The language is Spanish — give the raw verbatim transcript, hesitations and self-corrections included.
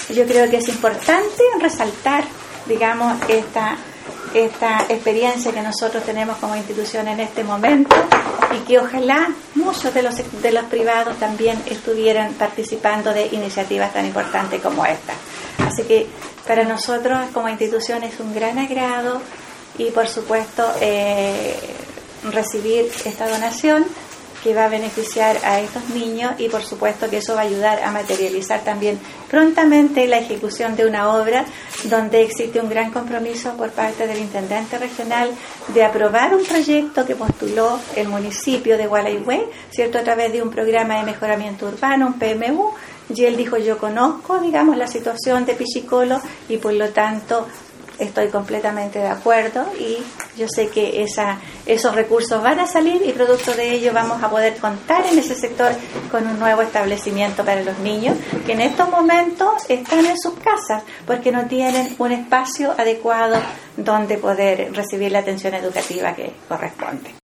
yo creo que es importante resaltar, digamos, esta esta experiencia que nosotros tenemos como institución en este momento, y que ojalá muchos de los de los privados también estuvieran participando de iniciativas tan importantes como esta. Así que para nosotros como institución es un gran agrado y por supuesto eh, recibir esta donación que va a beneficiar a estos niños, y por supuesto que eso va a ayudar a materializar también prontamente la ejecución de una obra donde existe un gran compromiso por parte del intendente regional de aprobar un proyecto que postuló el municipio de Gualeguay, ¿cierto?, a través de un programa de mejoramiento urbano, un P M U, y él dijo: yo conozco, digamos, la situación de Pichicolo y por lo tanto estoy completamente de acuerdo, y yo sé que esa, esos recursos van a salir, y producto de ello vamos a poder contar en ese sector con un nuevo establecimiento para los niños que en estos momentos están en sus casas porque no tienen un espacio adecuado donde poder recibir la atención educativa que corresponde.